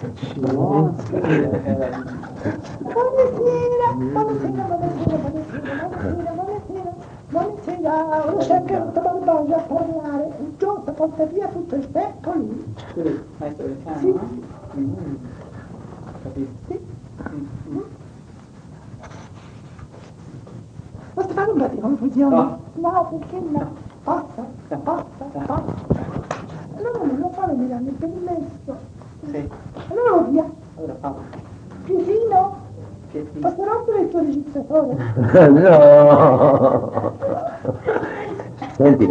Buonasera, ora c'è anche un Barbagia a parlare, il giorno porta via tutto il tempo lì. Sì, maestro del piano, Sì. no? Capisco. Sì. Posso fare un po' di confusione? No, perché no? Passa. Allora non lo fare, mi danno il permesso. Sì. Allora via. Allora Paolo. Piesino? Posso rompere il tuo registratore? No! Senti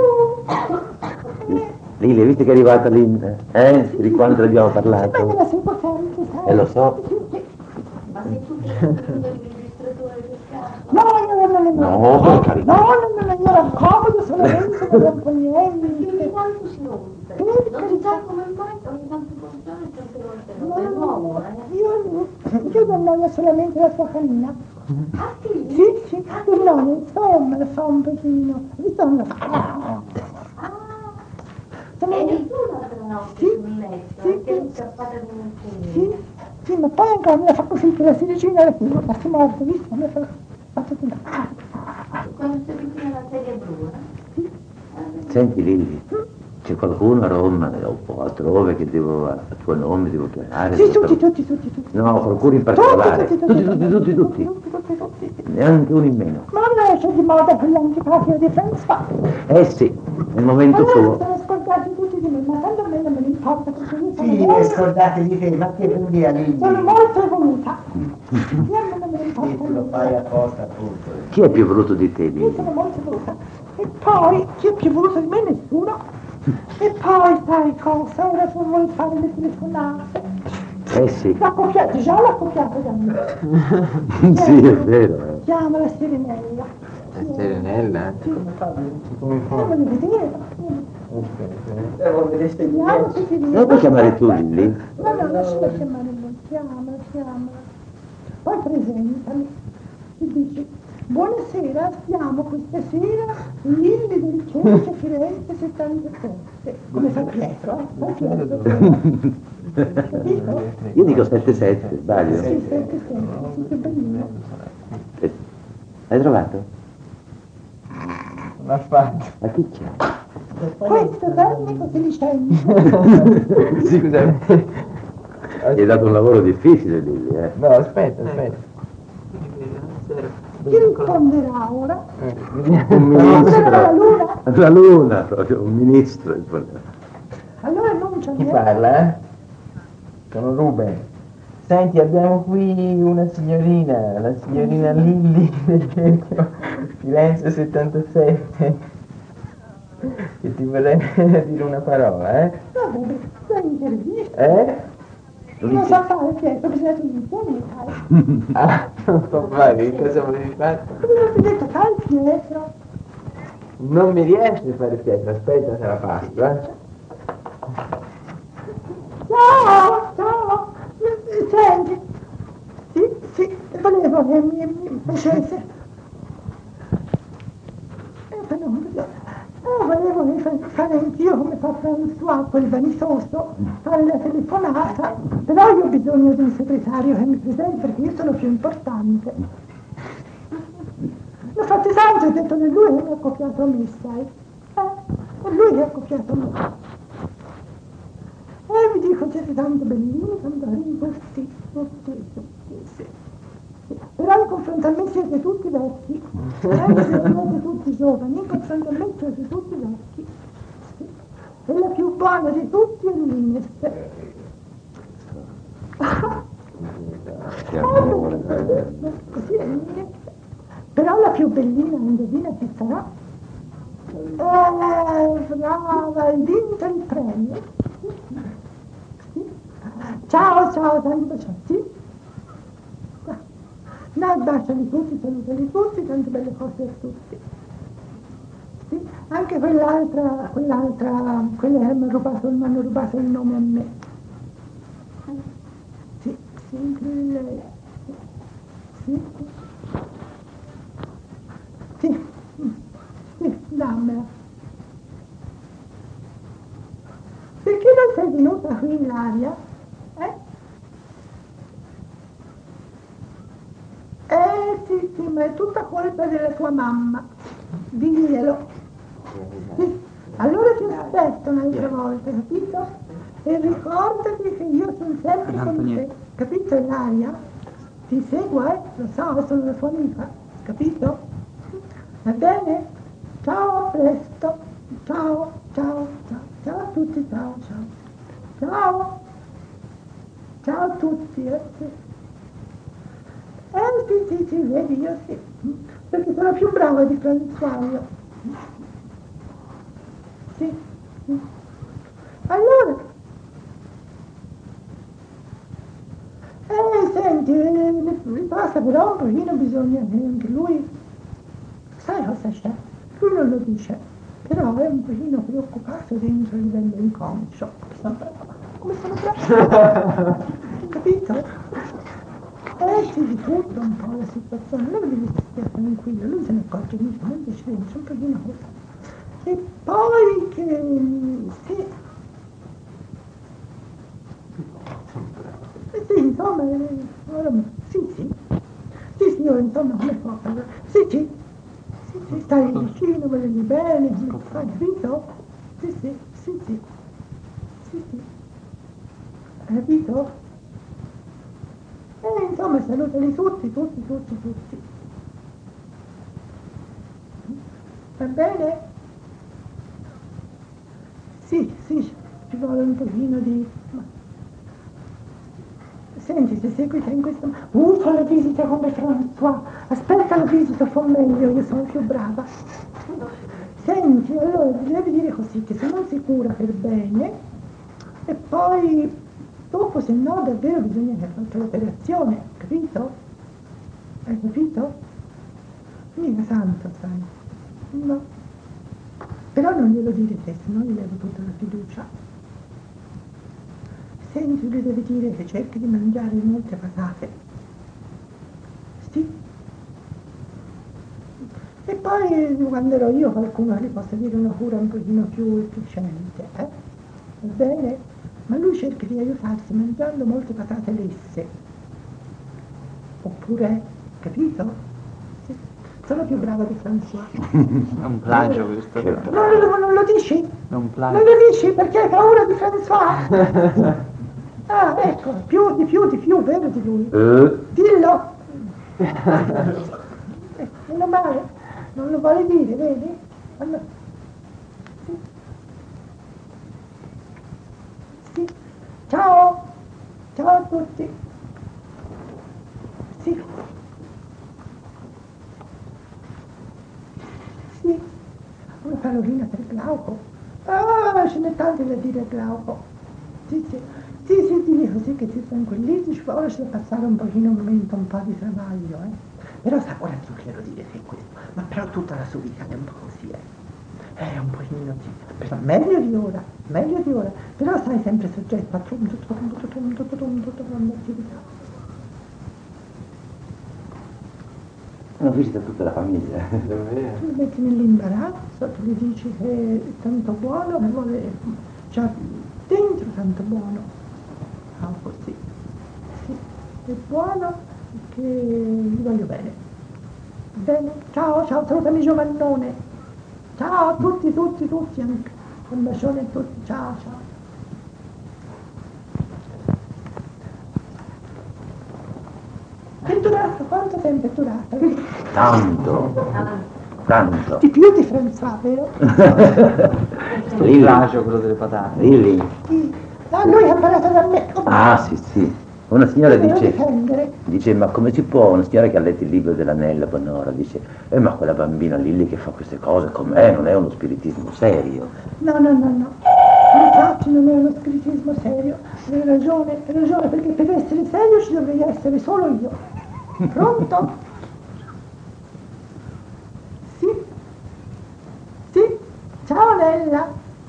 Lilli, visto che è arrivata Linda, di quanto abbiamo Ma me parlato? la sei potente, sai? Lo so. Ma sei tu che hai il registratore per caso? No, No, per carità. no, io raccomodo solamente per rompo niente. Ogni tanto si rompe. Non sa come mai, ogni tanto funziona e tante volte no. È nuovo, Io do noia solamente la sua canina. Ah sì? Sì, do noia, insomma, la fa un pochino. Visto non la fa. Eri tu l'altra notte sul letto, che eri scappata di un cugino. Sì, ma poi ancora me la fa così, che la si vicina alla fine, ma si morte, visto? Me la fa così. Quando sei vicino alla sedia blu, Senti Lilli, c'è qualcuno a Roma o altrove che a tuo nome devo chiamare? Sì, tutti. No, qualcuno in particolare. Tutti. Neanche uno in meno. Ma non c'è di moda quell'antipatico di Franz Fabio. Sì, nel momento suo. Sono scordati tutti di me, ma tanto a me non me ne importa perché io sono Sì, molto... scordate di te, ma che vuol dire Lilli? Sono molto evoluta. Io non me ne Sì, tu lo importa. fai apposta appunto. Chi è più voluto di te, Io Lilli? sono molto evoluta. E poi, chi è più voluto di me? Nessuno. E poi, sai cosa? Ora tu vuoi fare le telefonate. Sì. L'ha copiato, già l'ha copiato da me. Sì, è vero. Chiama la Serenella. La Serenella? Sì. Come fa? Non me ne vedeva. Devo vedere se Chiama se ti Non puoi chiamare tu, Lilli? No, lasciala chiamare lui. Chiamala. Poi presentami. Ti dici, buonasera, siamo questa sera Lilli del Cerchio Firenze 77. Come fa Pietro, Fa Pietro. Capito? Io dico 7-7, sbaglio. Sì, che bellino. Hai trovato? L'ha fatto. Ma chi c'è? Questo tecnico sedicente. Scusa. Gli hai dato un lavoro difficile, Lilli, No, aspetta. Chi risponderà ora? Un Risponderà la ministro. luna. La luna, proprio, un ministro. Allora annunciami. Chi parla, Sono Ruben. Senti, abbiamo qui una signorina, la signorina Lilli del cerchio Firenze 77, che ti vorrebbe dire una parola, No, vabbè, sei intervista. Non sa fare Pietro, bisogna che mi tieni, sai. Ah, non so fare, che cosa volevi fare? Come non ti ho detto, fai Pietro. Non mi riesci a fare Pietro, aspetta se la passo, Ciao. Senti. Sì, volevo che mi facesse. Volevo fare anch'io come fa François, quel vanisoso, fare la telefonata, però io ho bisogno di un segretario che mi presenti perché io sono più importante. L'ho fatto tanto, ho detto che lui mi ha copiato me, sai? È lui che ha copiato me. E mi dico, siete tanto bellini, tanto carini, tutti, sì. Però in confronto a me siete tutti vecchi, siete tutti giovani, in confronto a me siete tutti vecchi. Sì. E la più buona di tutti è l'Ines. Così è l'Ines. Però la più bellina, indovina chi sarà? Brava, hai vinto il premio. Sì. Ciao, tanti bacietti. No, baciali tutti, salutali tutti, tante belle cose a tutti. Sì, anche quell'altra, quelle che mi hanno rubato il nome a me. Sì, sempre lei. Sì, dammela. Perché non sei venuta qui, Ilaria? Sì, ma è tutta colpa della tua mamma. Diglielo. Sì. Allora ti aspetto un'altra volta, capito? E ricordati che io sono sempre con te. Capito, Ilaria? Ti seguo, lo so, sono la tua amica. Capito? Va bene? Ciao, a presto. Ciao, ciao, ciao. Ciao a tutti, ciao, ciao. Ciao. Ciao a tutti, sì. Sì, vedi, io sì. Perché sono più brava di François. Sì, sì. Allora. Senti, basta però un pochino bisogna che anche lui, sai cosa c'è? Lui non lo dice, però è un pochino preoccupato dentro il livello inconscio. Come sono brava? Capito? Sì, di tutto un po' la situazione, non devi stare tranquillo, lui se ne accorge mica, ma invece dentro un pochino così. E poi che sì. Sì, insomma, sì, io insomma come fa? Sì, stai vicino, vogliono bene, hai capito? Sì, hai capito? Insomma, salutali tutti. Va bene? Sì, ci vuole un pochino di... Senti, se seguita in questo... fa la visita come François. Aspetta la visita, fa meglio, io sono più brava. Senti, allora, devi dire così, che se non si cura per bene, e poi dopo, se no, davvero bisogna che faccia l'operazione, capito? Hai capito? Mica santo, sai. No. Però non glielo dire te, se no gli levo tutta la fiducia. Senti, gli devi dire che cerchi di mangiare molte patate. Sì. E poi quando ero io qualcuno gli possa dire una cura un pochino più efficiente, Va bene? Ma lui cerca di aiutarsi mangiando molte patate lesse. Oppure, capito? Sì. Sono più brava di François. È un plagio questo. Non lo dici? È un plagio. Non lo dici perché hai paura di François? Ah, ecco, di più, vero di lui? Dillo! Meno male, non lo vuole dire, vedi? Allora, sì. Ciao a tutti. Sì. Una pallolina per Glauco. Ce n'è tanti da dire Glauco. Sì, ti dico così che ti tranquillizzi, ora c'è da passare un pochino un momento, un po' di travaglio, Però sa, ora non glielo dire che è questo, ma però tutta la sua vita è un po' così, È un pochino sì, però meglio di ora, però sai sempre soggetto a tutto l'attività. Una visita a tutta la famiglia. Tu lo metti nell'imbarazzo, tu gli dici che è tanto buono, che vuole, cioè dentro tanto buono. Così. Sì, è buono che gli voglio bene. Bene? Ciao, salutami Giovannone. Ciao a tutti anche. Un bacione a tutti, ciao. È durato, quanto tempo è durato? Tanto. Di più di François, vero? È un plagio quello delle patate. Lilli. Sì. Lui ha parlato da me. Sì. Una signora dice, difendere. ma come si può, una signora che ha letto il libro dell'Anella Bonora, dice, ma quella bambina Lilli che fa queste cose com'è, non è uno spiritismo serio. No. Infatti non è uno spiritismo serio. Hai ragione, perché per essere serio ci dovrei essere solo io. Pronto? Sì. Ciao Nella.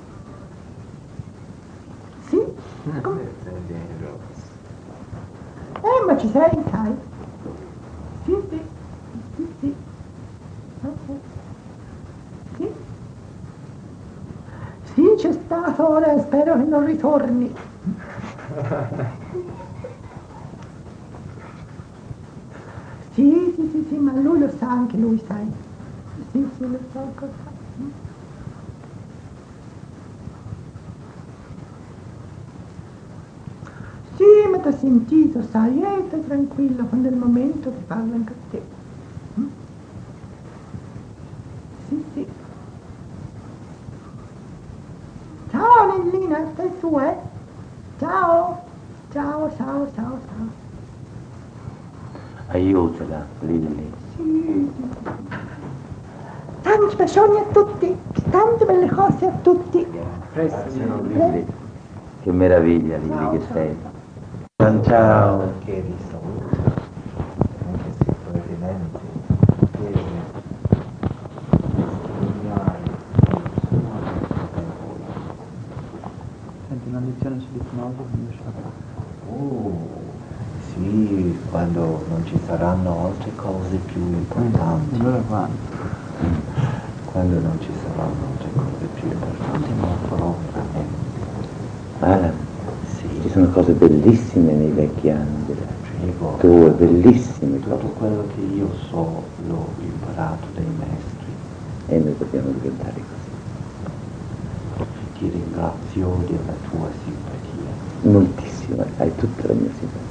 Sì? Ma ci sei, sai? Sì. Ok. Sì, c'è stato, ora spero che non ritorni. Sì, sì, ma lui lo sa, anche lui, sai. Sì, lo sa cosa. Sì, ma ti ho sentito, sai, stai tranquilla, quando è il momento ti parlo anche a te. Sì. Ciao Nellina, stai su, eh? Ciao. Aiutala, Lilli. Sì. Tanti bacioni a tutti, tante belle cose a tutti. Lilli. Che meraviglia, Lilli, che sei. Ciao. Che vi saluto, anche se brevemente, per testimoniare il suo amore per voi. Senti, una lezione sull'ipnosi quando ce la fa. Sì, quando non ci saranno altre cose più importanti. Allora quando? Quando non ci saranno altre cose più importanti, non lo farò veramente. Alan, ci sono cose bellissime nei vecchi anni della Prego. tue, bellissime Tutto cose. quello che io so l'ho imparato dai maestri. E noi dobbiamo diventare così. Ti ringrazio della tua simpatia. Moltissimo, hai tutta la mia simpatia.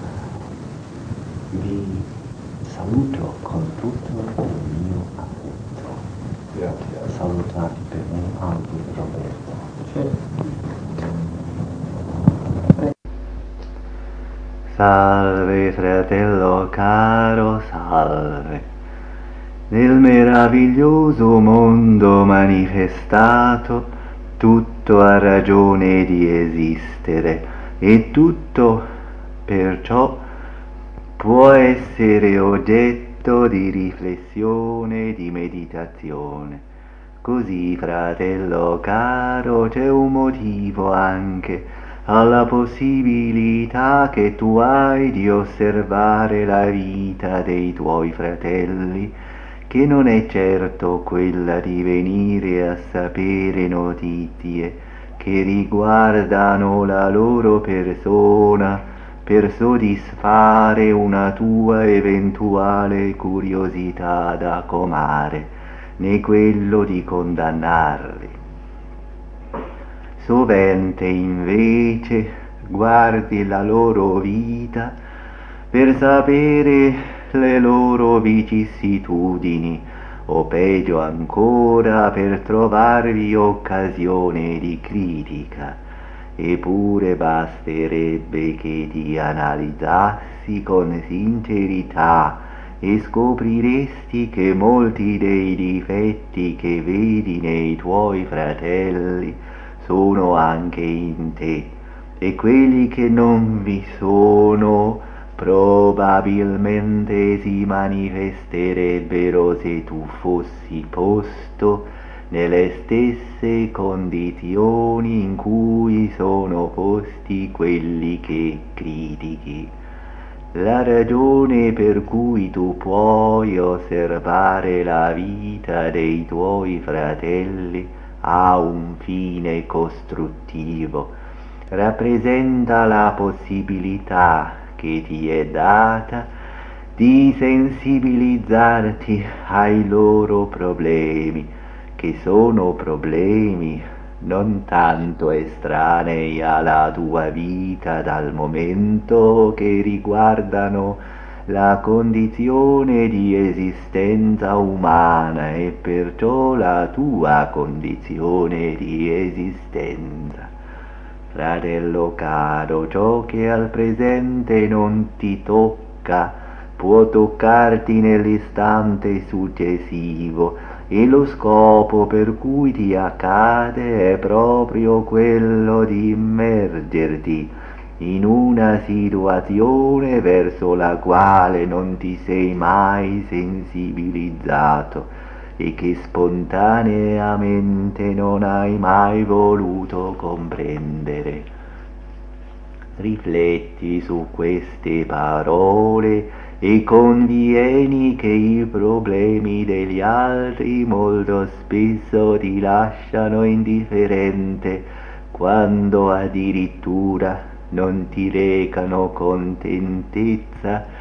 Vi saluto con tutto il mio affetto. Grazie. Salutati per me anche Roberto. Salve fratello caro, salve. Nel meraviglioso mondo manifestato tutto ha ragione di esistere e tutto perciò può essere oggetto di riflessione e di meditazione. Così, fratello caro, c'è un motivo anche alla possibilità che tu hai di osservare la vita dei tuoi fratelli, che non è certo quella di venire a sapere notizie che riguardano la loro persona per soddisfare una tua eventuale curiosità da comare, né quello di condannarli. Sovente invece guardi la loro vita per sapere le loro vicissitudini, o peggio ancora per trovarvi occasione di critica. Eppure basterebbe che ti analizzassi con sincerità e scopriresti che molti dei difetti che vedi nei tuoi fratelli sono anche in te, e quelli che non vi sono probabilmente si manifesterebbero se tu fossi posto nelle stesse condizioni in cui sono posti quelli che critichi. La ragione per cui tu puoi osservare la vita dei tuoi fratelli ha un fine costruttivo, rappresenta la possibilità che ti è data di sensibilizzarti ai loro problemi, che sono problemi non tanto estranei alla tua vita dal momento che riguardano la condizione di esistenza umana e perciò la tua condizione di esistenza. Fratello caro, ciò che al presente non ti tocca può toccarti nell'istante successivo, e lo scopo per cui ti accade è proprio quello di immergerti in una situazione verso la quale non ti sei mai sensibilizzato e che spontaneamente non hai mai voluto comprendere. Rifletti su queste parole e convieni che i problemi degli altri molto spesso ti lasciano indifferente, quando addirittura non ti recano contentezza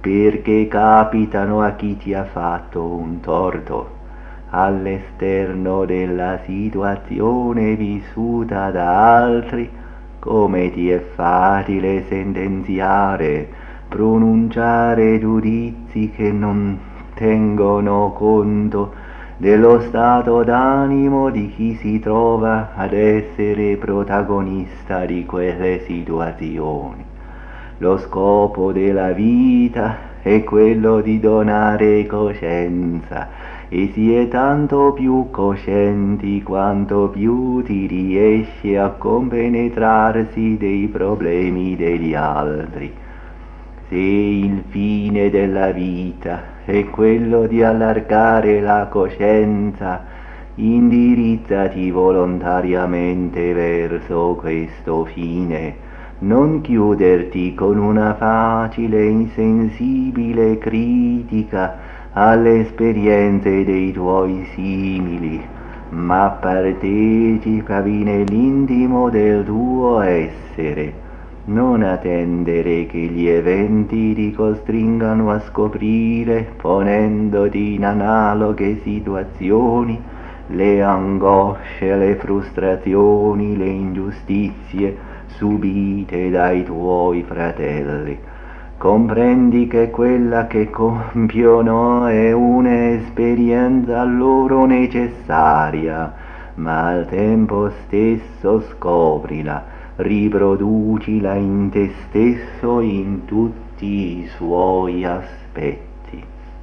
perché capitano a chi ti ha fatto un torto, all'esterno della situazione vissuta da altri, come ti è facile sentenziare, pronunciare giudizi che non tengono conto dello stato d'animo di chi si trova ad essere protagonista di quelle situazioni. Lo scopo della vita è quello di donare coscienza, e si è tanto più coscienti quanto più ti riesce a compenetrarsi dei problemi degli altri. Se il fine della vita è quello di allargare la coscienza, indirizzati volontariamente verso questo fine. Non chiuderti con una facile e insensibile critica alle esperienze dei tuoi simili, ma partecipavi nell'intimo del tuo essere. Non attendere che gli eventi ti costringano a scoprire, ponendoti in analoghe situazioni, le angosce, le frustrazioni, le ingiustizie subite dai tuoi fratelli. Comprendi che quella che compiono è un'esperienza loro necessaria, ma al tempo stesso scoprila, riproducila in te stesso in tutti i suoi aspetti.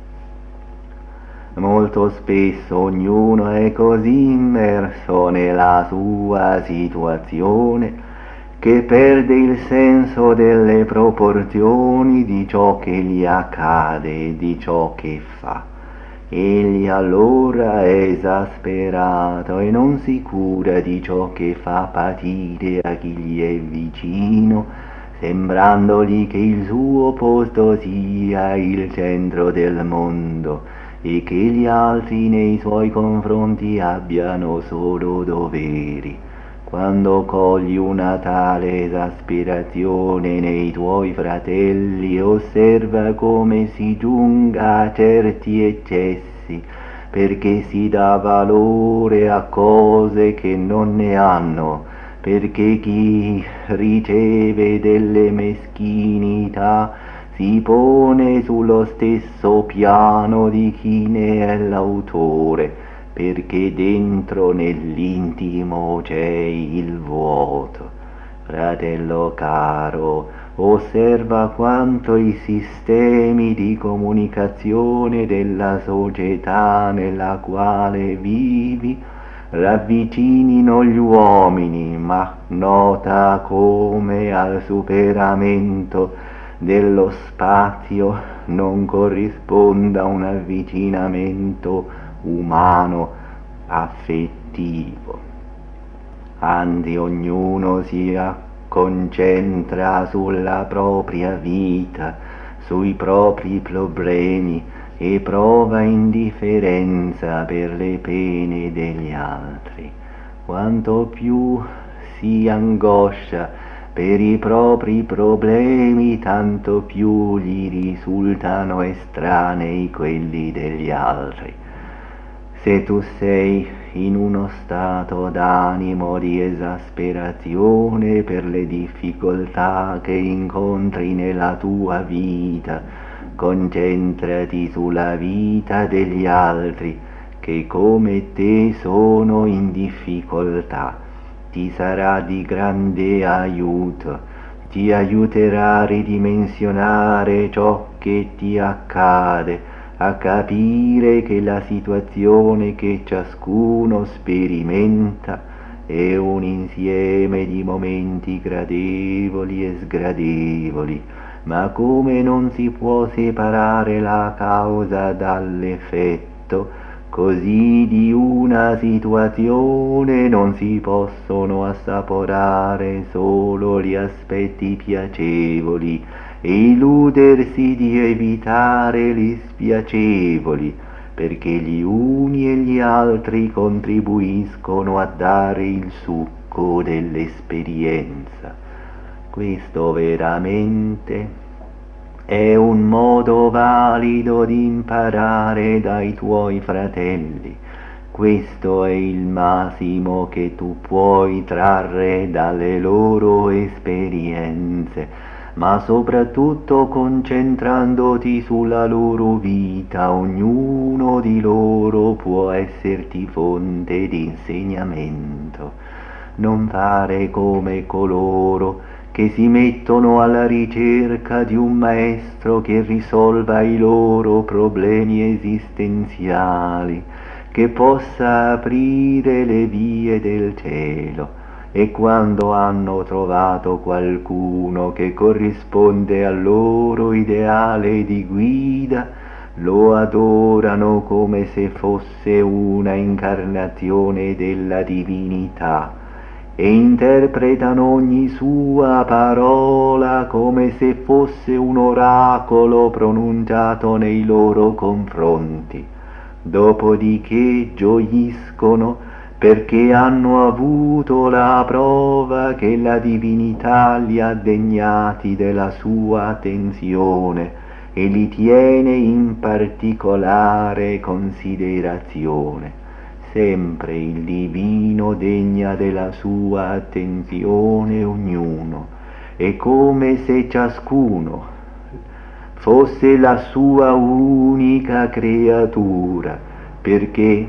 Molto spesso ognuno è così immerso nella sua situazione che perde il senso delle proporzioni di ciò che gli accade e di ciò che fa. Egli allora è esasperato e non si cura di ciò che fa patire a chi gli è vicino, sembrandogli che il suo posto sia il centro del mondo e che gli altri nei suoi confronti abbiano solo doveri. Quando cogli una tale esasperazione nei tuoi fratelli, osserva come si giunga a certi eccessi, perché si dà valore a cose che non ne hanno, perché chi riceve delle meschinità si pone sullo stesso piano di chi ne è l'autore, perché dentro nell'intimo c'è il vuoto. Fratello caro, osserva quanto i sistemi di comunicazione della società nella quale vivi ravvicinino gli uomini, ma nota come al superamento dello spazio non corrisponda un avvicinamento umano, affettivo. Anzi, ognuno si concentra sulla propria vita, sui propri problemi e prova indifferenza per le pene degli altri. Quanto più si angoscia per i propri problemi, tanto più gli risultano estranei quelli degli altri. Se tu sei in uno stato d'animo di esasperazione per le difficoltà che incontri nella tua vita, concentrati sulla vita degli altri che come te sono in difficoltà. Ti sarà di grande aiuto, ti aiuterà a ridimensionare ciò che ti accade, a capire che la situazione che ciascuno sperimenta è un insieme di momenti gradevoli e sgradevoli, ma come non si può separare la causa dall'effetto, così di una situazione non si possono assaporare solo gli aspetti piacevoli e illudersi di evitare gli spiacevoli, perché gli uni e gli altri contribuiscono a dare il succo dell'esperienza. Questo veramente è un modo valido di imparare dai tuoi fratelli. Questo è il massimo che tu puoi trarre dalle loro esperienze, ma soprattutto concentrandoti sulla loro vita, ognuno di loro può esserti fonte di insegnamento. Non fare come coloro che si mettono alla ricerca di un maestro che risolva i loro problemi esistenziali, che possa aprire le vie del cielo, e quando hanno trovato qualcuno che corrisponde al loro ideale di guida, lo adorano come se fosse una incarnazione della divinità e interpretano ogni sua parola come se fosse un oracolo pronunciato nei loro confronti. Dopodiché gioiscono perché hanno avuto la prova che la divinità li ha degnati della sua attenzione e li tiene in particolare considerazione. Sempre il divino degna della sua attenzione ognuno, è come se ciascuno fosse la sua unica creatura, perché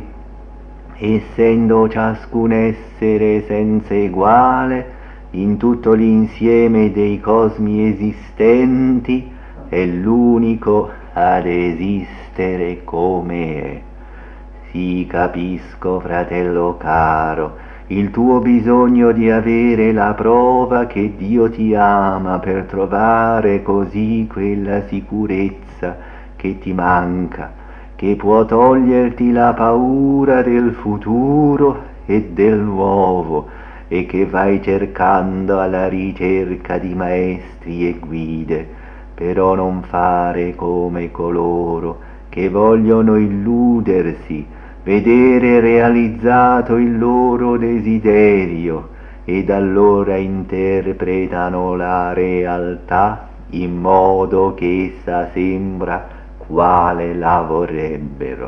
essendo ciascun essere senza eguale in tutto l'insieme dei cosmi esistenti, è l'unico ad esistere come è. Sì, capisco, fratello caro, il tuo bisogno di avere la prova che Dio ti ama per trovare così quella sicurezza che ti manca, che può toglierti la paura del futuro e del nuovo, e che vai cercando alla ricerca di maestri e guide. Però non fare come coloro che vogliono illudersi, vedere realizzato il loro desiderio, ed allora interpretano la realtà in modo che essa sembra quale la vorrebbero.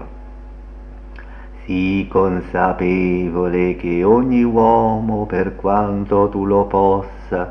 Sii consapevole che ogni uomo, per quanto tu lo possa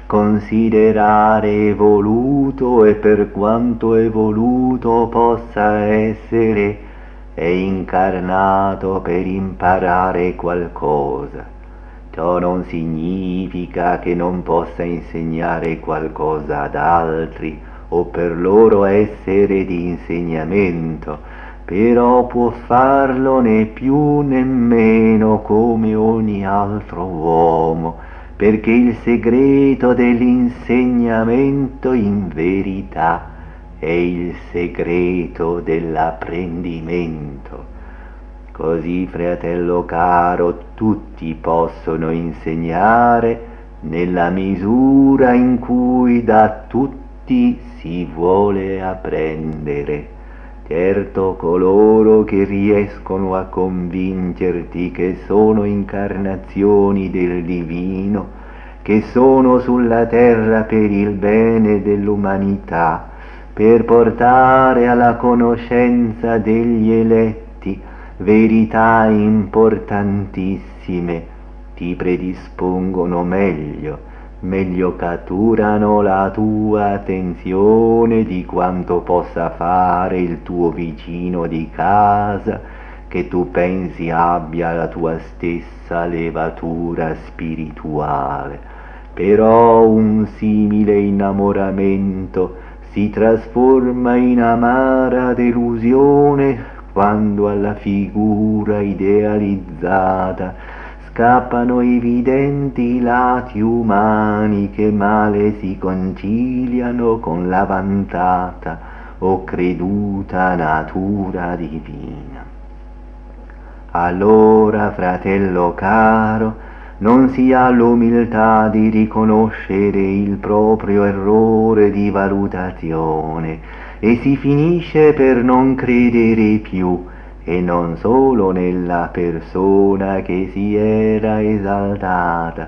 considerare evoluto e per quanto evoluto possa essere, è incarnato per imparare qualcosa. Ciò non significa che non possa insegnare qualcosa ad altri o per loro essere di insegnamento, però può farlo né più né meno come ogni altro uomo, perché il segreto dell'insegnamento in verità è il segreto dell'apprendimento. Così, fratello caro, tutti possono insegnare nella misura in cui da tutti si vuole apprendere. Certo, coloro che riescono a convincerti che sono incarnazioni del divino, che sono sulla terra per il bene dell'umanità, per portare alla conoscenza degli eletti verità importantissime, ti predispongono meglio catturano la tua attenzione di quanto possa fare il tuo vicino di casa, che tu pensi abbia la tua stessa levatura spirituale. Però un simile innamoramento si trasforma in amara delusione quando alla figura idealizzata scappano evidenti lati umani che male si conciliano con la vantata o creduta natura divina. Allora, fratello caro, non si ha l'umiltà di riconoscere il proprio errore di valutazione e si finisce per non credere più, e non solo nella persona che si era esaltata,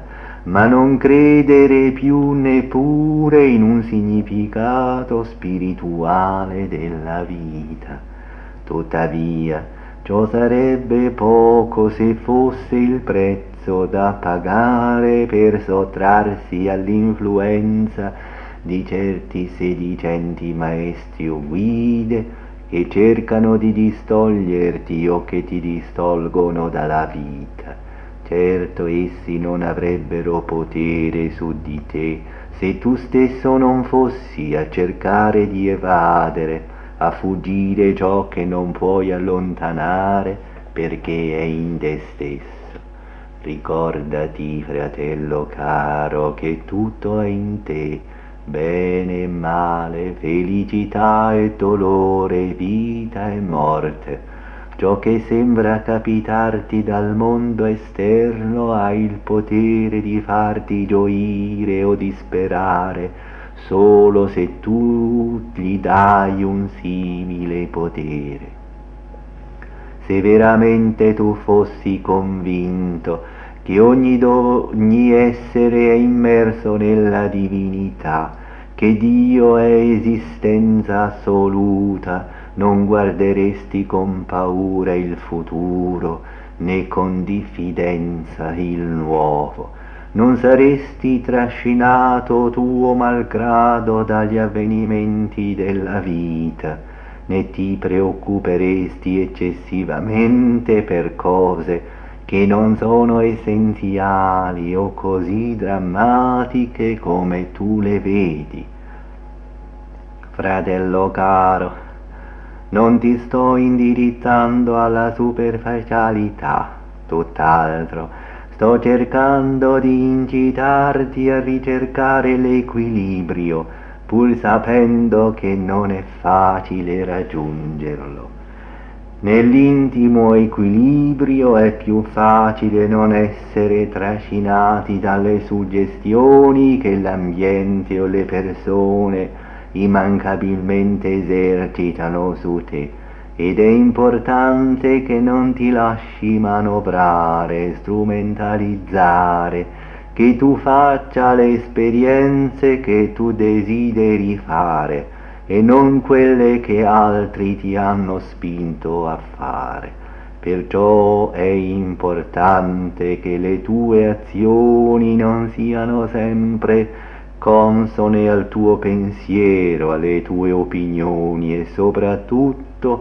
ma non credere più neppure in un significato spirituale della vita. Tuttavia, ciò sarebbe poco se fosse il prezzo da pagare per sottrarsi all'influenza di certi sedicenti maestri o guide che cercano di distoglierti o che ti distolgono dalla vita. Certo, essi non avrebbero potere su di te se tu stesso non fossi a cercare di evadere, a fuggire ciò che non puoi allontanare perché è in te stesso. Ricordati, fratello caro, che tutto è in te, bene e male, felicità e dolore, vita e morte. Ciò che sembra capitarti dal mondo esterno ha il potere di farti gioire o disperare solo se tu gli dai un simile potere. Se veramente tu fossi convinto che ogni essere è immerso nella divinità, che Dio è esistenza assoluta, non guarderesti con paura il futuro, né con diffidenza il nuovo. Non saresti trascinato tuo malgrado dagli avvenimenti della vita, né ti preoccuperesti eccessivamente per cose che non sono essenziali o così drammatiche come tu le vedi. Fratello caro, non ti sto indirizzando alla superficialità, tutt'altro, sto cercando di incitarti a ricercare l'equilibrio, pur sapendo che non è facile raggiungerlo. Nell'intimo equilibrio è più facile non essere trascinati dalle suggestioni che l'ambiente o le persone immancabilmente esercitano su te, ed è importante che non ti lasci manovrare, strumentalizzare, che tu faccia le esperienze che tu desideri fare e non quelle che altri ti hanno spinto a fare. Perciò è importante che le tue azioni non siano sempre consone al tuo pensiero, alle tue opinioni e soprattutto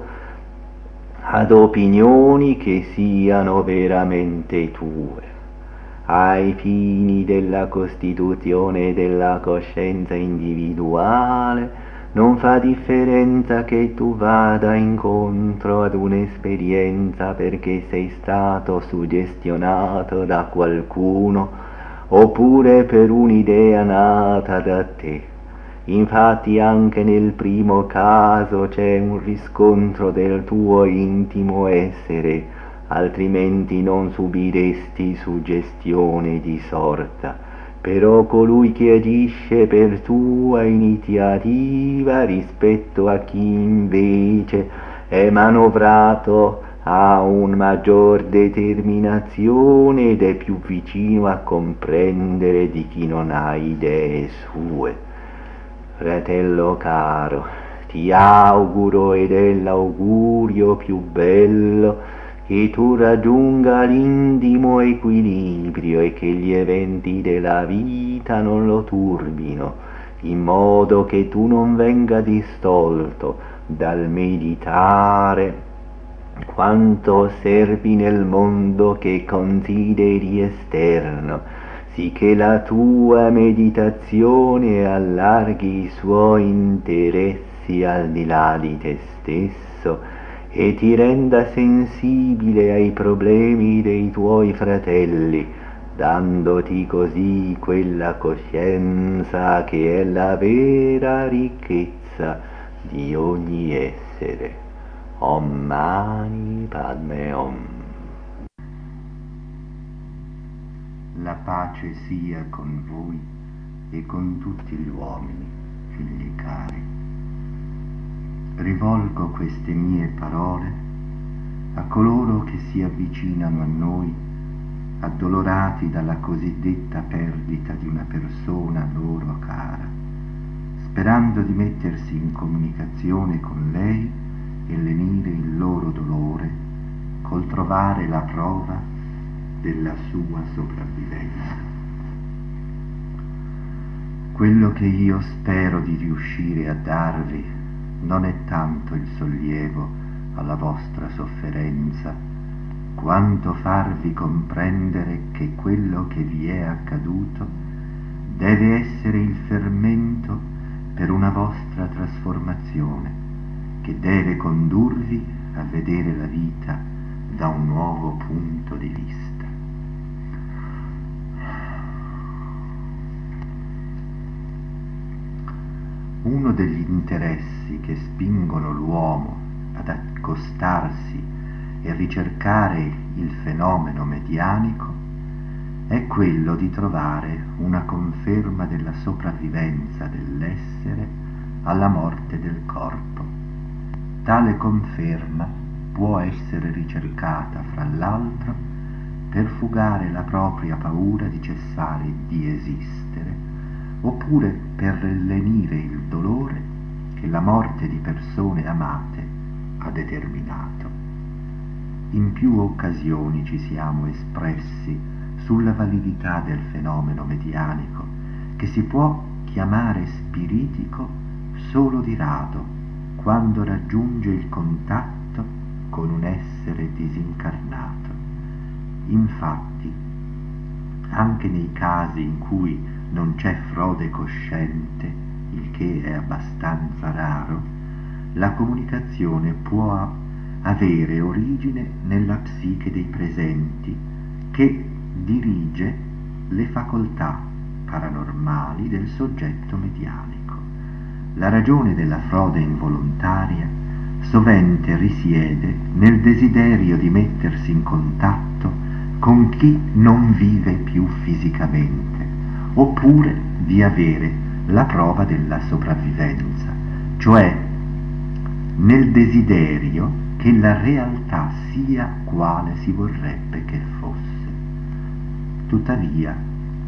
ad opinioni che siano veramente tue. Ai fini della costituzione della coscienza individuale non fa differenza che tu vada incontro ad un'esperienza perché sei stato suggestionato da qualcuno oppure per un'idea nata da te. Infatti anche nel primo caso c'è un riscontro del tuo intimo essere, altrimenti non subiresti suggestione di sorta. Però colui che agisce per tua iniziativa rispetto a chi invece è manovrato ha un maggior determinazione ed è più vicino a comprendere di chi non ha idee sue. Fratello caro, ti auguro, ed è l'augurio più bello, che tu raggiunga l'intimo equilibrio e che gli eventi della vita non lo turbino, in modo che tu non venga distolto dal meditare quanto osservi nel mondo che consideri esterno, sicché la tua meditazione allarghi i suoi interessi al di là di te stesso e ti renda sensibile ai problemi dei tuoi fratelli, dandoti così quella coscienza che è la vera ricchezza di ogni essere. Om Mani Padme Om. La pace sia con voi e con tutti gli uomini, figli cari. Rivolgo queste mie parole a coloro che si avvicinano a noi addolorati dalla cosiddetta perdita di una persona loro cara, sperando di mettersi in comunicazione con lei e lenire il loro dolore col trovare la prova della sua sopravvivenza. Quello che io spero di riuscire a darvi non è tanto il sollievo alla vostra sofferenza, quanto farvi comprendere che quello che vi è accaduto deve essere il fermento per una vostra trasformazione, che deve condurvi a vedere la vita da un nuovo punto di vista. Uno degli interessi che spingono l'uomo ad accostarsi e ricercare il fenomeno medianico è quello di trovare una conferma della sopravvivenza dell'essere alla morte del corpo. Tale conferma può essere ricercata, fra l'altro, per fugare la propria paura di cessare di esistere, oppure per lenire il dolore che la morte di persone amate ha determinato. In più occasioni ci siamo espressi sulla validità del fenomeno medianico, che si può chiamare spiritico solo di rado, quando raggiunge il contatto con un essere disincarnato. Infatti, anche nei casi in cui non c'è frode cosciente, il che è abbastanza raro, la comunicazione può avere origine nella psiche dei presenti, che dirige le facoltà paranormali del soggetto medianico. La ragione della frode involontaria sovente risiede nel desiderio di mettersi in contatto con chi non vive più fisicamente, oppure di avere la prova della sopravvivenza, cioè nel desiderio che la realtà sia quale si vorrebbe che fosse. Tuttavia,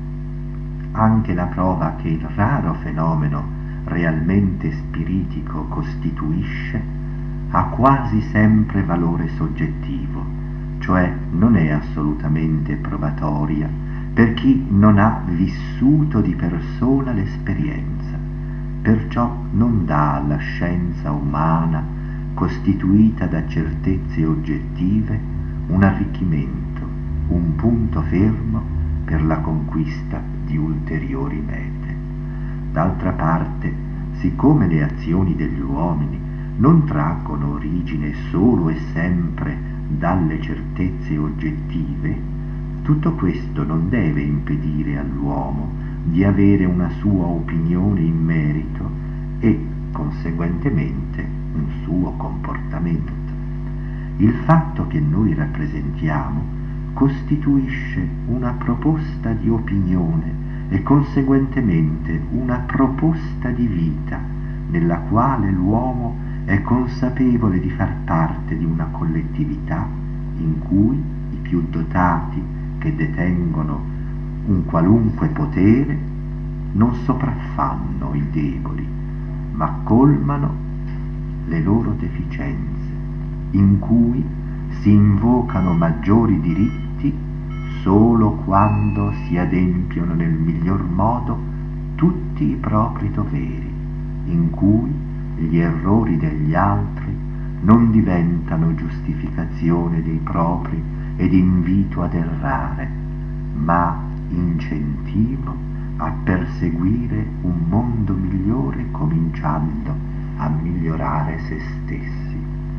anche la prova che il raro fenomeno realmente spiritico costituisce ha quasi sempre valore soggettivo, cioè non è assolutamente probatoria per chi non ha vissuto di persona l'esperienza, perciò non dà alla scienza umana, costituita da certezze oggettive, un arricchimento, un punto fermo per la conquista di ulteriori mete. D'altra parte, siccome le azioni degli uomini non traggono origine solo e sempre dalle certezze oggettive, tutto questo non deve impedire all'uomo di avere una sua opinione in merito e, conseguentemente, un suo comportamento. Il fatto che noi rappresentiamo costituisce una proposta di opinione e, conseguentemente, una proposta di vita nella quale l'uomo è consapevole di far parte di una collettività in cui i più dotati, che detengono un qualunque potere, non sopraffanno i deboli, ma colmano le loro deficienze, in cui si invocano maggiori diritti solo quando si adempiono nel miglior modo tutti i propri doveri, in cui gli errori degli altri non diventano giustificazione dei propri ed invito ad errare, ma incentivo a perseguire un mondo migliore, cominciando a migliorare se stessi.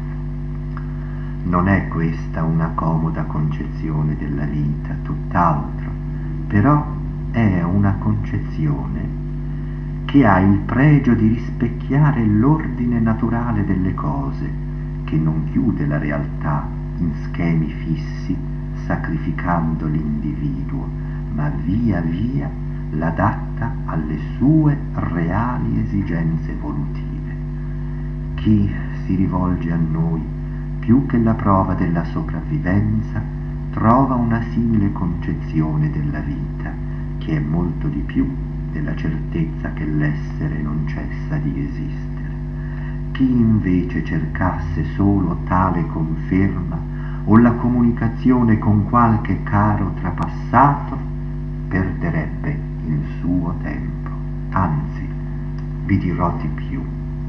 Non è questa una comoda concezione della vita, tutt'altro, però è una concezione che ha il pregio di rispecchiare l'ordine naturale delle cose, che non chiude la realtà in schemi fissi, sacrificando l'individuo, ma via via l'adatta alle sue reali esigenze evolutive. Chi si rivolge a noi più che la prova della sopravvivenza trova una simile concezione della vita, che è molto di più della certezza che l'essere non cessa di esistere. Chi invece cercasse solo tale conferma o la comunicazione con qualche caro trapassato, perderebbe il suo tempo. Anzi, vi dirò di più.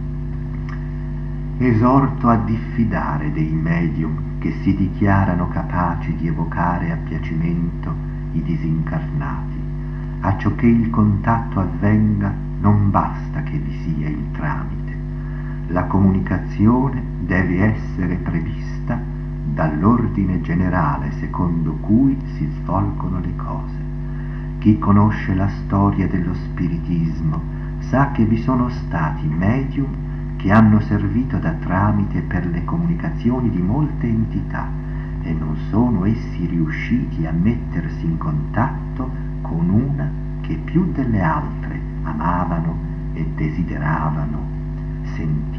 Esorto a diffidare dei medium che si dichiarano capaci di evocare a piacimento i disincarnati. Acciò che il contatto avvenga, non basta che vi sia il tramite. La comunicazione deve essere prevista dall'ordine generale secondo cui si svolgono le cose. Chi conosce la storia dello spiritismo sa che vi sono stati medium che hanno servito da tramite per le comunicazioni di molte entità e non sono essi riusciti a mettersi in contatto con una che più delle altre amavano e desideravano sentire.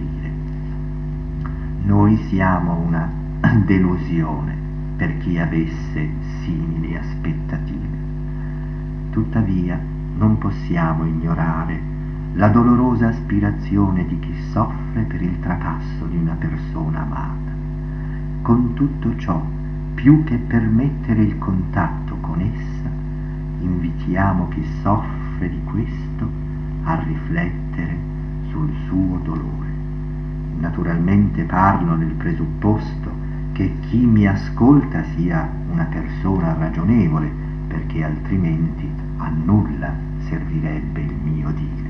Noi siamo una delusione per chi avesse simili aspettative. Tuttavia non possiamo ignorare la dolorosa aspirazione di chi soffre per il trapasso di una persona amata. Con tutto ciò, più che permettere il contatto con essa, invitiamo chi soffre di questo a riflettere sul suo dolore. Naturalmente parlo nel presupposto che chi mi ascolta sia una persona ragionevole, perché altrimenti a nulla servirebbe il mio dire.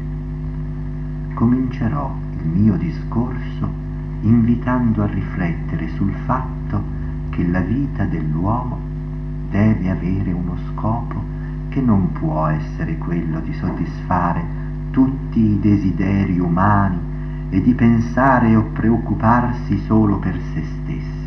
Comincerò il mio discorso invitando a riflettere sul fatto che la vita dell'uomo deve avere uno scopo che non può essere quello di soddisfare tutti i desideri umani e di pensare o preoccuparsi solo per se stessi.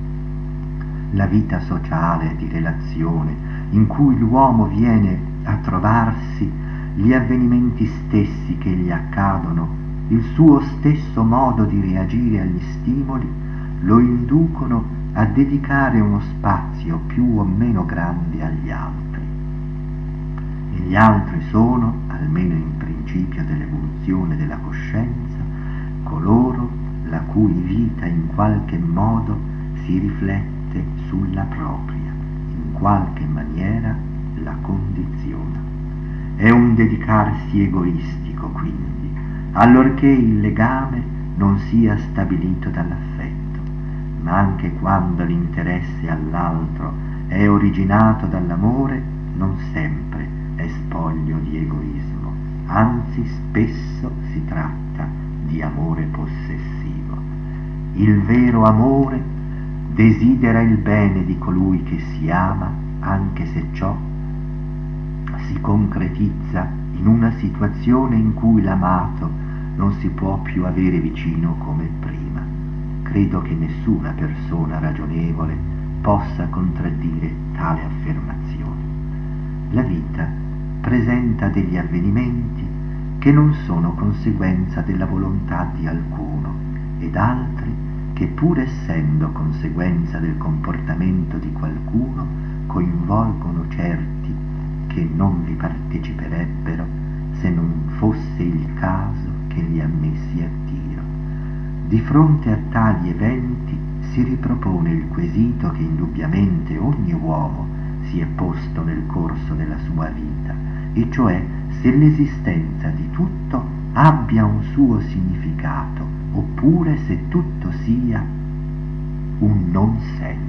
La vita sociale di relazione in cui l'uomo viene a trovarsi, gli avvenimenti stessi che gli accadono, il suo stesso modo di reagire agli stimoli, lo inducono a dedicare uno spazio più o meno grande agli altri. E gli altri sono, almeno in principio dell'evoluzione della coscienza, coloro la cui vita in qualche modo si riflette sulla propria, in qualche maniera la condiziona. È un dedicarsi egoistico, quindi, allorché il legame non sia stabilito dall'affetto, ma anche quando l'interesse all'altro è originato dall'amore, non sempre è spoglio di egoismo, anzi spesso si tratta di amore possessivo. Il vero amore desidera il bene di colui che si ama, anche se ciò si concretizza in una situazione in cui l'amato non si può più avere vicino come prima. Credo che nessuna persona ragionevole possa contraddire tale affermazione. La vita presenta degli avvenimenti che non sono conseguenza della volontà di alcuno ed altri che, pur essendo conseguenza del comportamento di qualcuno, coinvolgono certi che non vi parteciperebbero se non fosse il caso che li ha messi a tiro. Di fronte a tali eventi si ripropone il quesito che indubbiamente ogni uomo si è posto nel corso della sua vita, e cioè se l'esistenza di tutto abbia un suo significato, oppure se tutto sia un non senso.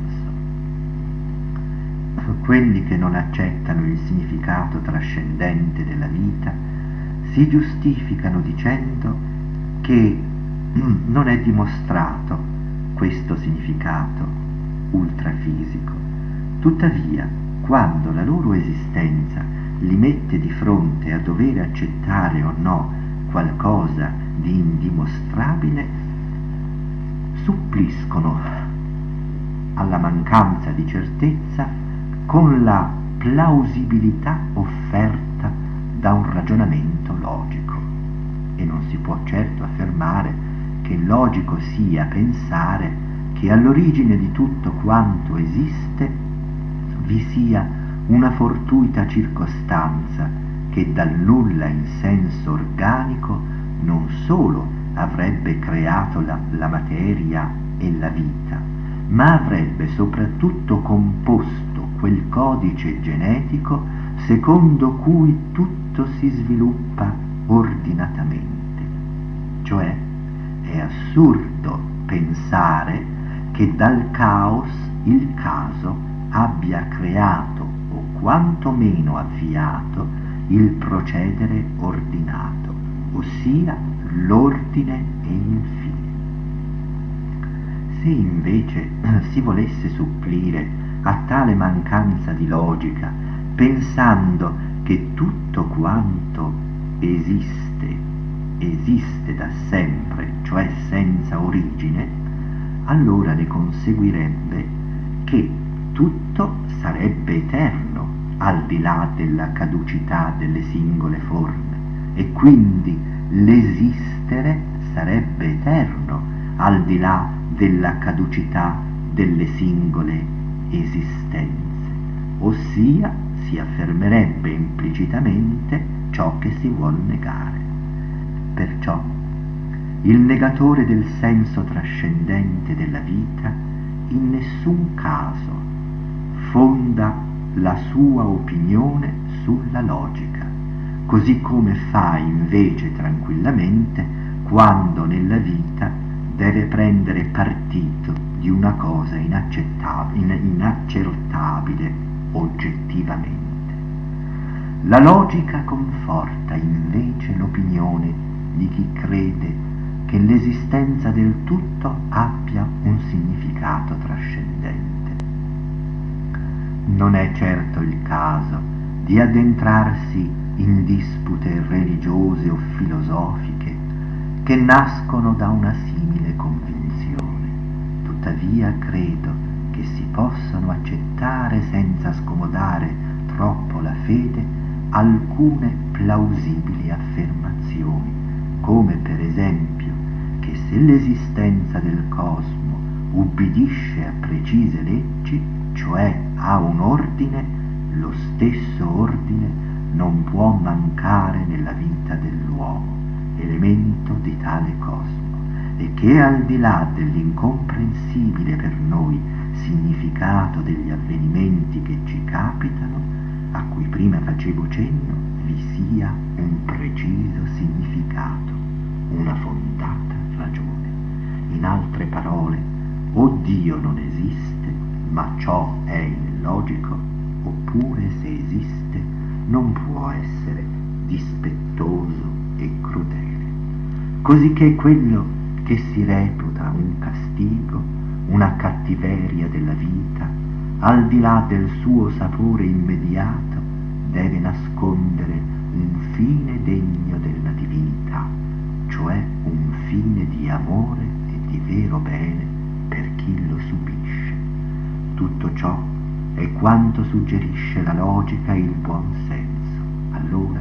Quelli che non accettano il significato trascendente della vita si giustificano dicendo che non è dimostrato questo significato ultrafisico. Tuttavia, quando la loro esistenza li mette di fronte a dover accettare o no qualcosa di indimostrabile, suppliscono alla mancanza di certezza con la plausibilità offerta da un ragionamento logico. E non si può certo affermare che logico sia pensare che all'origine di tutto quanto esiste vi sia una fortuita circostanza che dal nulla in senso organico non solo avrebbe creato la materia e la vita, ma avrebbe soprattutto composto quel codice genetico secondo cui tutto si sviluppa ordinatamente. Cioè, è assurdo pensare che dal caos il caso abbia creato o quantomeno avviato il procedere ordinato, ossia l'ordine e il fine. Se invece si volesse supplire a tale mancanza di logica pensando che tutto quanto esiste da sempre, cioè senza origine, allora ne conseguirebbe che tutto sarebbe eterno al di là della caducità delle singole forme e quindi l'esistere sarebbe eterno al di là della caducità delle singole esistenze, ossia si affermerebbe implicitamente ciò che si vuol negare. Perciò il negatore del senso trascendente della vita in nessun caso fonda la sua opinione sulla logica, così come fa invece tranquillamente quando nella vita deve prendere partito di una cosa inaccertabile oggettivamente. La logica conforta invece l'opinione di chi crede che l'esistenza del tutto abbia un significato trascendente. Non è certo il caso di addentrarsi in dispute religiose o filosofiche che nascono da una simile convinzione. Tuttavia credo che si possano accettare senza scomodare troppo la fede alcune plausibili affermazioni, come per esempio che se l'esistenza del cosmo ubbidisce a precise leggi, cioè a un ordine, lo stesso ordine non può mancare nella vita dell'uomo, elemento di tale cosmo, e che al di là dell'incomprensibile per noi significato degli avvenimenti che ci capitano, a cui prima facevo cenno, vi sia un preciso significato, una fondata ragione. In altre parole, o Dio non esiste, ma ciò è illogico, oppure se esiste non può essere dispettoso e crudele. Cosicché quello che si reputa un castigo, una cattiveria della vita, al di là del suo sapore immediato, deve nascondere un fine degno della divinità, cioè un fine di amore e di vero bene per chi lo subisce. Tutto ciò è quanto suggerisce la logica e il buon senso. Allora,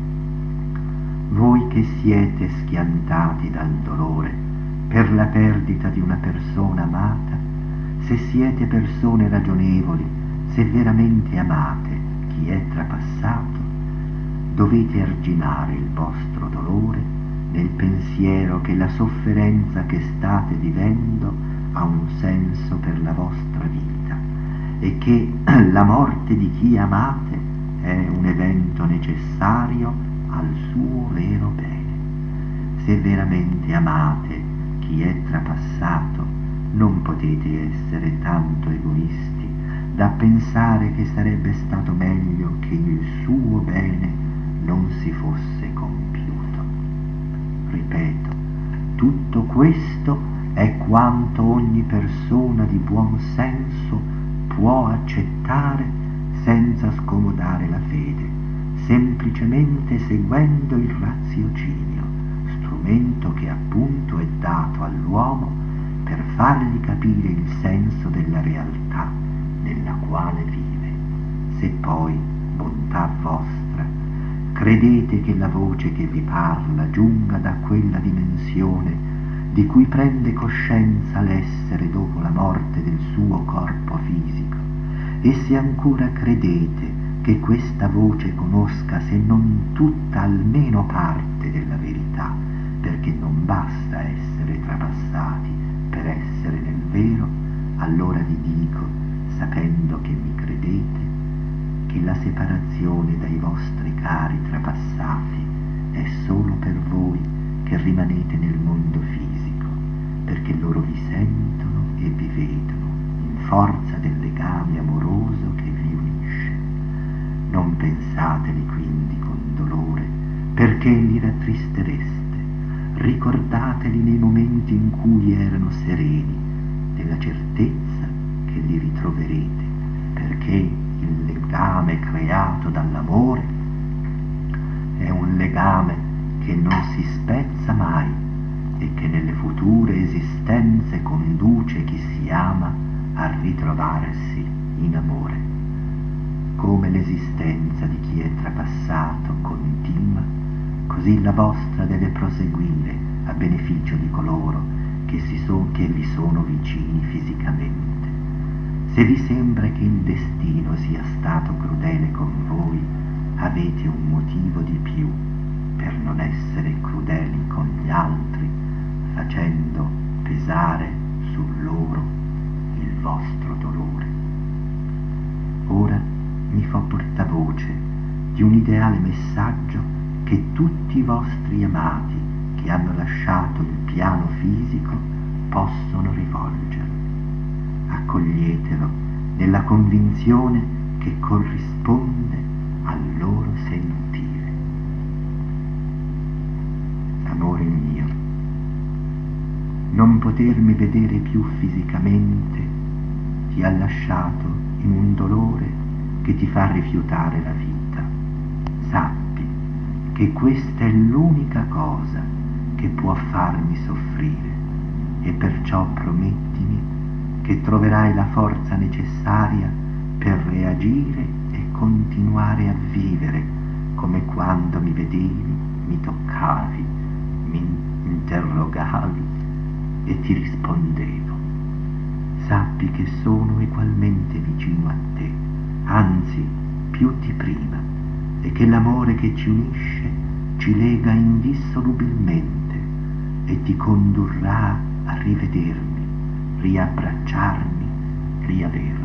voi che siete schiantati dal dolore per la perdita di una persona amata, se siete persone ragionevoli, se veramente amate chi è trapassato, dovete arginare il vostro dolore nel pensiero che la sofferenza che state vivendo ha un senso per la vostra vita e che la morte di chi amate è un evento necessario al suo vero bene. Se veramente amate chi è trapassato, non potete essere tanto egoisti da pensare che sarebbe stato meglio che il suo bene non si fosse compiuto. Ripeto, tutto questo è quanto ogni persona di buon senso può accettare senza scomodare la fede, semplicemente seguendo il raziocinio, strumento che appunto è dato all'uomo per fargli capire il senso della realtà nella quale vive. Se poi, bontà vostra, credete che la voce che vi parla giunga da quella dimensione di cui prende coscienza l'essere dopo la morte del suo corpo fisico E se ancora credete che questa voce conosca se non tutta almeno parte della verità, perché non basta essere trapassati per essere nel vero, allora vi dico, sapendo che mi credete, che la separazione dai vostri cari trapassati è solo per voi che rimanete nel mondo fisico, perché loro vi sentono e vi vedono in forza del legame amoroso che vi unisce. Non pensateli quindi con dolore, perché li rattristereste. Ricordateli nei momenti in cui erano sereni, della certezza che li ritroverete, perché il legame creato dall'amore è un legame che non si spezza mai e che nelle future esistenze conduce chi si ama a ritrovarsi in amore. Come l'esistenza di chi è trapassato continua, così la vostra deve proseguire a beneficio di coloro che vi sono vicini fisicamente. Se vi sembra che il destino sia stato crudele con voi, avete un motivo di più per non essere crudeli con gli altri, facendo pesare su loro il vostro dolore. Ora mi fa portavoce di un ideale messaggio che tutti i vostri amati che hanno lasciato il piano fisico possono rivolgere. Accoglietelo nella convinzione che corrisponde al loro sentire. Amore mio, non potermi vedere più fisicamente ti ha lasciato in un dolore che ti fa rifiutare la vita. Sappi che questa è l'unica cosa che può farmi soffrire e perciò promettimi che troverai la forza necessaria per reagire e continuare a vivere come quando mi vedevi, mi toccavi, mi interrogavi e ti rispondevo. Sappi che sono egualmente vicino a te, anzi più di prima, e che l'amore che ci unisce ci lega indissolubilmente e ti condurrà a rivedermi, riabbracciarmi, riavermi.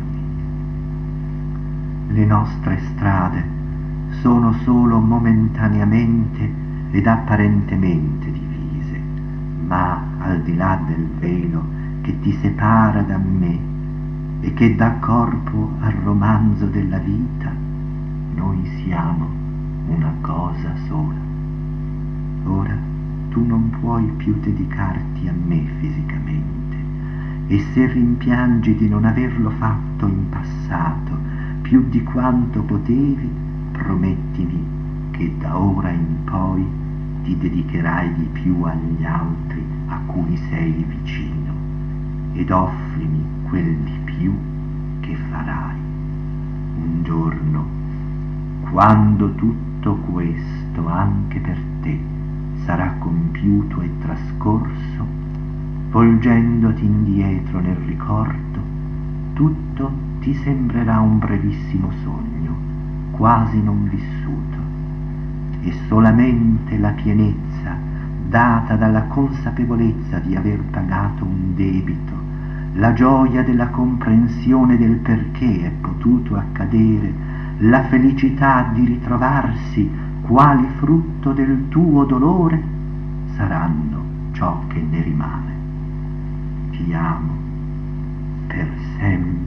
Le nostre strade sono solo momentaneamente ed apparentemente divise, ma al di là del velo che ti separa da me e che dà corpo al romanzo della vita, noi siamo una cosa sola. Ora tu non puoi più dedicarti a me fisicamente, e se rimpiangi di non averlo fatto in passato più di quanto potevi, promettimi che da ora in poi ti dedicherai di più agli altri a cui sei vicino, ed offrimi quel di più che farai. Un giorno, quando tutto questo anche per te sarà compiuto e trascorso, volgendoti indietro nel ricordo, tutto ti sembrerà un brevissimo sogno, quasi non vissuto, e solamente la pienezza data dalla consapevolezza di aver pagato un debito, la gioia della comprensione del perché è potuto accadere, la felicità di ritrovarsi quali frutto del tuo dolore, saranno ciò che ne rimane. Ti amo per sempre.